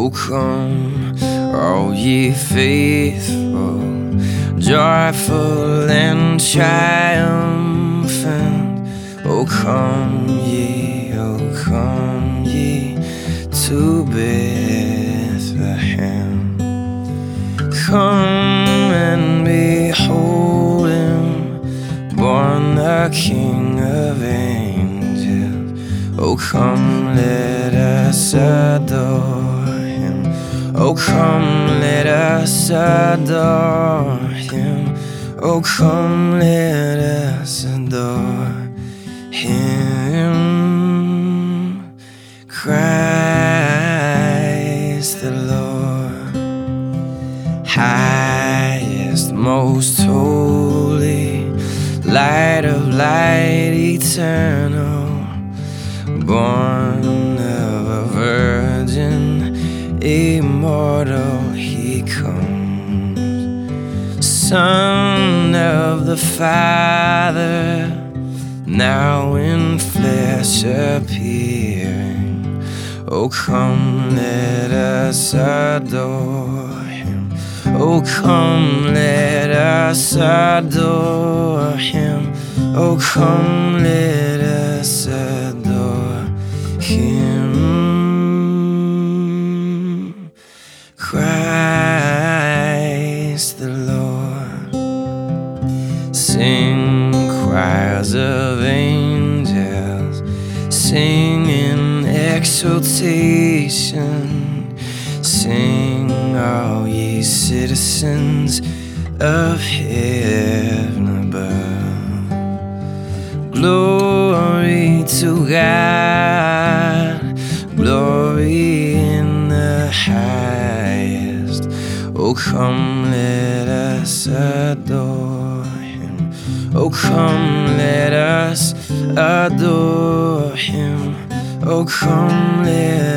Oh, come, all ye faithful, joyful and triumphant. Oh, come ye to Bethlehem. Come and behold him, born the King of angels. Oh, come, let us adore him. Oh, come, let us adore him. Oh, come, let us adore him. Christ the Lord, highest, most holy, light of light, eternal, born of a virgin, immortal, he comes. Son of the Father, now in flesh appearing. Oh, come, let us adore him. Oh, come, let us adore him. Oh, come, let us adore him. Christ the Lord. Sing, choirs of angels, sing in exultation. Sing, all ye citizens of heaven above. Glory to God, glory in the highest. Oh, come, let us adore him. Oh, come, let us adore him. Oh, come, let